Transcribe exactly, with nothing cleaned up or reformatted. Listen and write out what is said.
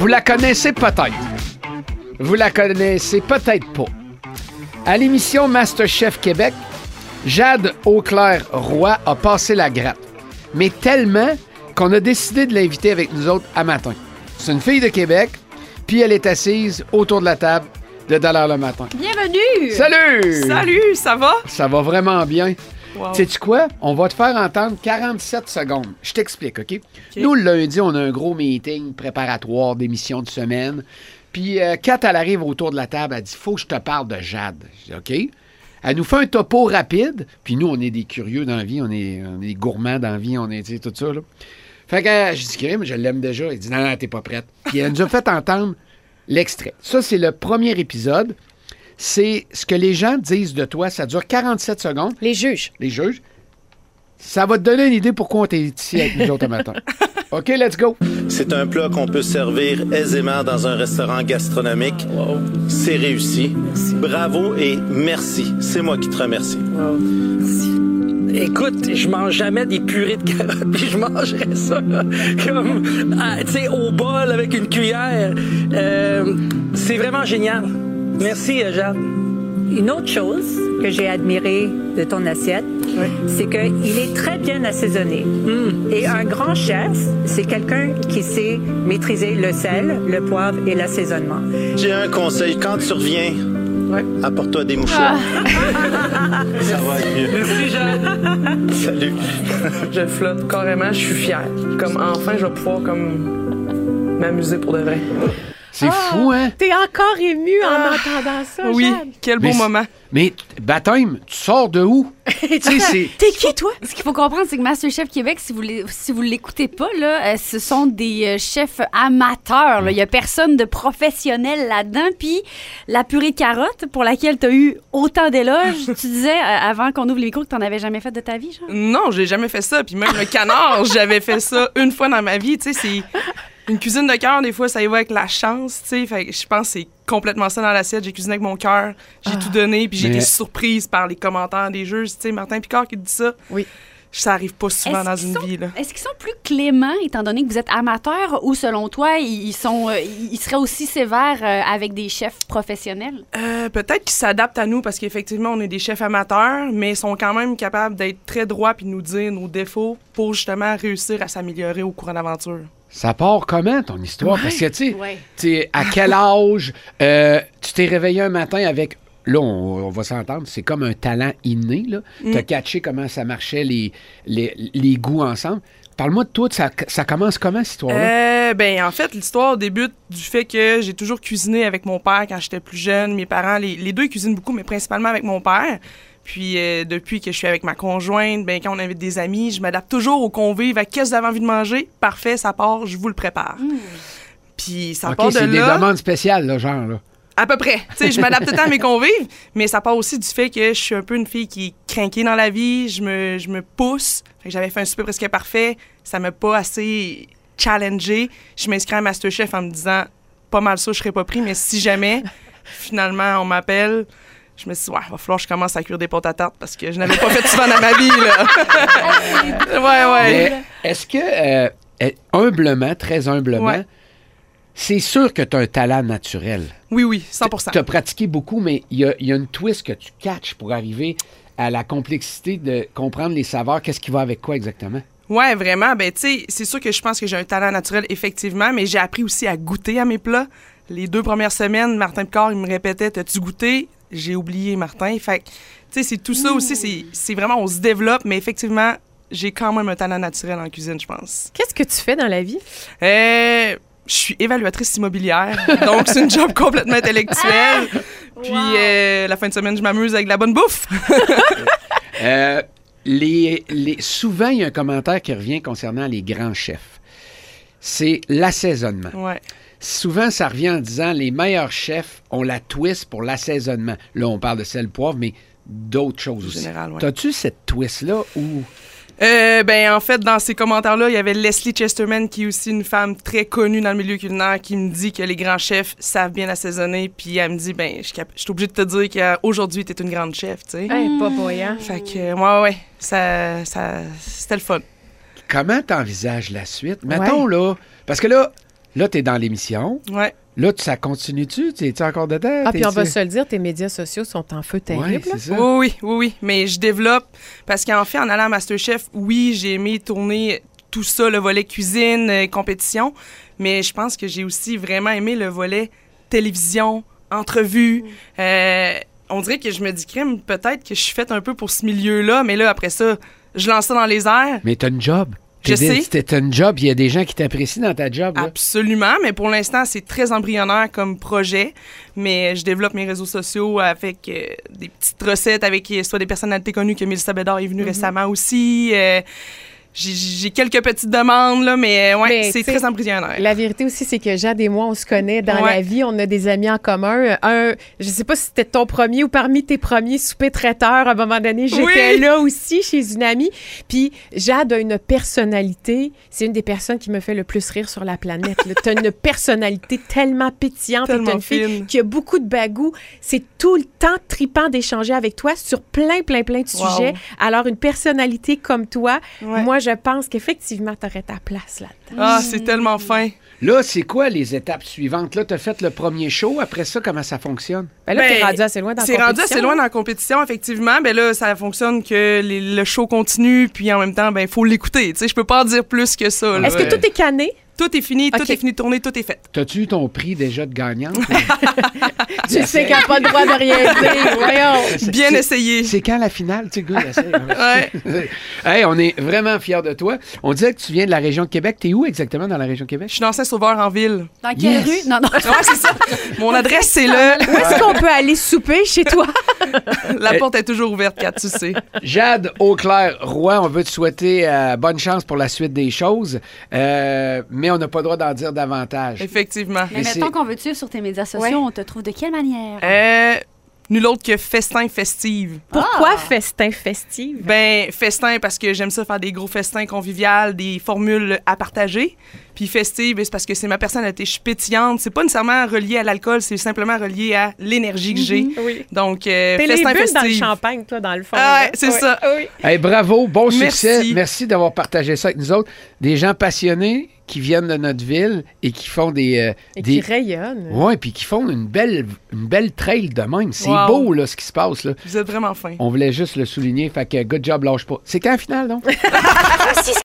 Vous la connaissez peut-être. Vous la connaissez peut-être pas. À l'émission MasterChef Québec, Jade Auclair-Roy a passé la gratte. Mais tellement qu'on a décidé de l'inviter avec nous autres à matin. C'est une fille de Québec, puis elle est assise autour de la table de Dollar le matin. Bienvenue! Salut! Salut, ça va? Ça va vraiment bien. Wow. Sais-tu quoi? On va te faire entendre quarante-sept secondes. Je t'explique, OK? OK? Nous, le lundi, on a un gros meeting préparatoire d'émission de semaine. Puis, euh, quand elle arrive autour de la table, elle dit « Faut que je te parle de Jade. » Je dis « OK. » Elle nous fait un topo rapide. Puis nous, on est des curieux dans la vie. On est, on est des gourmands dans la vie. On est, tu sais, tout ça, là. Fait que euh, je dis « Crime, je l'aime déjà. » Elle dit « Non, non, t'es pas prête. » Puis elle nous a fait entendre l'extrait. Ça, c'est le premier épisode. C'est ce que les gens disent de toi. Ça dure quarante-sept secondes. Les juges. Les juges. Ça va te donner une idée pourquoi on est ici avec nous autres matin. OK, let's go. C'est un plat qu'on peut servir aisément dans un restaurant gastronomique. Wow. C'est réussi. Merci. Bravo et merci. C'est moi qui te remercie. Wow. Merci. Écoute, je mange jamais des purées de carottes, puis je mangerais ça là, comme, ah, tu sais, au bol avec une cuillère. Euh, c'est vraiment génial. Merci, Jade. Une autre chose que j'ai admirée de ton assiette, oui. c'est qu'il est très bien assaisonné. Mm. Et un grand chef, c'est quelqu'un qui sait maîtriser le sel, le poivre et l'assaisonnement. J'ai un conseil. Quand tu reviens, ouais. apporte-toi des mouchoirs. Ah. Ça va être mieux. Merci, Jade. Salut. Je flotte carrément, je suis fière. Comme enfin, je vais pouvoir comme m'amuser pour de vrai. C'est ah, fou, hein? T'es encore ému ah, en entendant ça, oui, Jade. Quel beau mais, moment. Mais baptême, tu sors de où? T'es qui, toi? Ce qu'il faut comprendre, c'est que MasterChef Québec, si vous ne si vous l'écoutez pas, là, ce sont des euh, chefs amateurs. Il n'y a personne de professionnel là-dedans. Puis la purée de carottes, pour laquelle tu as eu autant d'éloges, tu disais, euh, avant qu'on ouvre les micros, que tu n'en avais jamais fait de ta vie, genre? Non, j'ai jamais fait ça. Puis même le canard, j'avais fait ça une fois dans ma vie. Tu sais, c'est... Une cuisine de cœur, des fois, ça y va avec la chance, tu sais. Fait que je pense que c'est complètement ça dans l'assiette. J'ai cuisiné avec mon cœur, j'ai ah, tout donné, puis j'ai mais... été surprise par les commentaires des juges. Tu sais, Martin Picard qui dit ça. Oui. Ça arrive pas souvent dans une sont, vie, là. Est-ce qu'ils sont plus cléments, étant donné que vous êtes amateur, ou selon toi, ils, sont, euh, ils seraient aussi sévères euh, avec des chefs professionnels? Euh, peut-être qu'ils s'adaptent à nous, parce qu'effectivement, on est des chefs amateurs, mais ils sont quand même capables d'être très droits puis de nous dire nos défauts pour justement réussir à s'améliorer au cours de l'aventure. Ça part comment, ton histoire? Ouais. Parce que, tu ouais. sais, à quel âge euh, tu t'es réveillé un matin avec... Là, on, on va s'entendre, c'est comme un talent inné, là. Mm. T'as catché comment ça marchait, les, les, les goûts ensemble. Parle-moi de toi, ça, ça commence comment, cette histoire-là? Euh, ben, en fait, l'histoire débute du fait que j'ai toujours cuisiné avec mon père quand j'étais plus jeune. Mes parents, les, les deux, ils cuisinent beaucoup, mais principalement avec mon père. Puis euh, depuis que je suis avec ma conjointe, ben quand on invite des amis, je m'adapte toujours aux convives. À qu'est-ce que vous avez envie de manger? Parfait, ça part, je vous le prépare. Mmh. Puis ça okay, part de là... c'est des demandes spéciales, là, genre, là. À peu près. Tu sais, je m'adapte tout le temps à mes convives, mais ça part aussi du fait que je suis un peu une fille qui est crinquée dans la vie, je me, je me pousse. Fait que j'avais fait un souper presque parfait, ça m'a pas assez challengée. Je m'inscris à MasterChef en me disant, pas mal ça, je serais pas pris, mais si jamais, finalement, on m'appelle... Je me suis dit, ouais, il va falloir que je commence à cuire des pâtes à tarte parce que je n'avais pas fait souvent dans ma vie, là. ouais, ouais. Mais est-ce que, euh, humblement, très humblement, ouais. c'est sûr que tu as un talent naturel? Oui, oui, cent pour cent. Tu as pratiqué beaucoup, mais il y, y a une twist que tu catches pour arriver à la complexité de comprendre les saveurs. Qu'est-ce qui va avec quoi exactement? Ouais, vraiment. Ben, tu sais, c'est sûr que je pense que j'ai un talent naturel, effectivement, mais j'ai appris aussi à goûter à mes plats. Les deux premières semaines, Martin Picard, il me répétait, t'as-tu goûté? J'ai oublié Martin. Fait que, tu sais, c'est tout ça aussi. C'est, c'est vraiment, on se développe, mais effectivement, j'ai quand même un talent naturel en cuisine, je pense. Qu'est-ce que tu fais dans la vie? Euh, je suis évaluatrice immobilière. Donc, c'est une job complètement intellectuelle. Puis, wow. euh, la fin de semaine, je m'amuse avec de la bonne bouffe. euh, les, les, souvent, il y a un commentaire qui revient concernant les grands chefs. C'est l'assaisonnement. Ouais. Souvent, ça revient en disant les meilleurs chefs ont la twist pour l'assaisonnement. Là, on parle de sel, poivre, mais d'autres choses aussi. Général, ouais. T'as-tu cette twist-là ou... Euh, ben, en fait, dans ces commentaires-là, il y avait Leslie Chesterman, qui est aussi une femme très connue dans le milieu culinaire, qui me dit que les grands chefs savent bien assaisonner. Puis elle me dit, ben, je suis obligée de te dire qu'aujourd'hui, t'es une grande chef, tu sais. Hey, pas voyant. Fait que, ouais, ouais, ça, ça, c'était le fun. Comment t'envisages la suite? Mettons, ouais. là, parce que là, Là, t'es dans l'émission. Ouais. Là, ça continue-tu? Es-tu encore dedans? Ah, puis on va T'es-tu- se le dire, tes médias sociaux sont en feu terrible. Ouais, là. c'est ça. Oui, oui, oui, oui. Mais je développe. Parce qu'en fait, en allant à MasterChef, oui, j'ai aimé tourner tout ça, le volet cuisine, euh, compétition. Mais je pense que j'ai aussi vraiment aimé le volet télévision, entrevue. Euh, on dirait que je me dis, crème, peut-être que je suis faite un peu pour ce milieu-là. Mais là, après ça, je lance ça dans les airs. Mais t'as une job. Je T'es- sais. C'était une job. Il y a des gens qui t'apprécient dans ta job. Là. Absolument, mais pour l'instant, c'est très embryonnaire comme projet. Mais je développe mes réseaux sociaux avec euh, des petites recettes avec euh, soit des personnalités connues, que Mélissa Bédard est venue récemment aussi. Euh, j'ai, j'ai quelques petites demandes, là, mais ouais, Mais, c'est tu sais, très embryonnaire. La vérité aussi, c'est que Jade et moi, on se connaît dans Ouais. la vie. On a des amis en commun. Un, je sais pas si c'était ton premier ou parmi tes premiers soupers traiteurs. À un moment donné, j'étais Oui. là aussi chez une amie. Puis Jade a une personnalité. C'est une des personnes qui me fait le plus rire sur la planète. Tu as une personnalité tellement pétillante. Tellement T'es une fille fine. qui a beaucoup de bagou. C'est tout le temps tripant d'échanger avec toi sur plein, plein, plein de Wow. sujets. Alors, une personnalité comme toi, Ouais. moi, je pense qu'effectivement, tu aurais ta place là-dedans. Ah, c'est tellement fin. Là, c'est quoi les étapes suivantes? Là, t'as fait le premier show. Après ça, comment ça fonctionne? Ben là, Ben, t'es rendu assez loin dans la C'est rendu compétition. assez loin dans la compétition, effectivement. Ben là, ça fonctionne que les- le show continue, puis en même temps, ben, il faut l'écouter. Tu sais, je peux pas en dire plus que ça. là. Est-ce que Ouais. tout est canné? Tout est fini, Ok. tout est fini de tourner, tout est fait. T'as-tu eu ton prix déjà de gagnante? Tu sais qu'elle n'a pas le droit de rien dire. Voyons. Bien C'est- essayé. C'est quand la finale? Tu sais, le gars, il essaie, hein. Ouais. Hey, on est vraiment fiers de toi. On disait que tu viens de la région de Québec. T'es où exactement dans la région de Je Québec? suis dans Saint-Sauveur en ville. Dans quelle Yes. rue? Non, non. Ouais, c'est ça. Mon adresse, c'est là. Où est-ce qu'on peut aller souper chez toi? La porte est toujours ouverte, Kat, tu sais. Jade Auclair-Roy, on veut te souhaiter euh, bonne chance pour la suite des choses, euh, mais on n'a pas le droit d'en dire davantage. Effectivement. Mais Mais mettons c'est- qu'on veut te suivre sur tes médias sociaux, Ouais. on te trouve de quelle manière? Euh, nul autre que festin festive. Pourquoi Ah. festin festive? Ben, festin parce que j'aime ça faire des gros festins conviviales, des formules à partager. Puis festive, ben, c'est parce que c'est ma personnalité. Je suis pétillante. C'est pas nécessairement relié à l'alcool, c'est simplement relié à l'énergie que j'ai. Oui. Donc, euh, T'es les festin bulles dans le festive. champagne, toi, dans le fond. Ah ouais, là. c'est ça. Oui. Hey, bravo, bon Merci. succès. Merci d'avoir partagé ça avec nous autres. Des gens passionnés qui viennent de notre ville et qui font des... euh, Et des... qui rayonne. Ouais, puis qui font une belle, une belle trail de même. C'est Wow. beau, là, ce qui se passe, là. Vous êtes vraiment fin. On voulait juste le souligner. Fait que good job, lâche pas. C'est quand la finale, donc?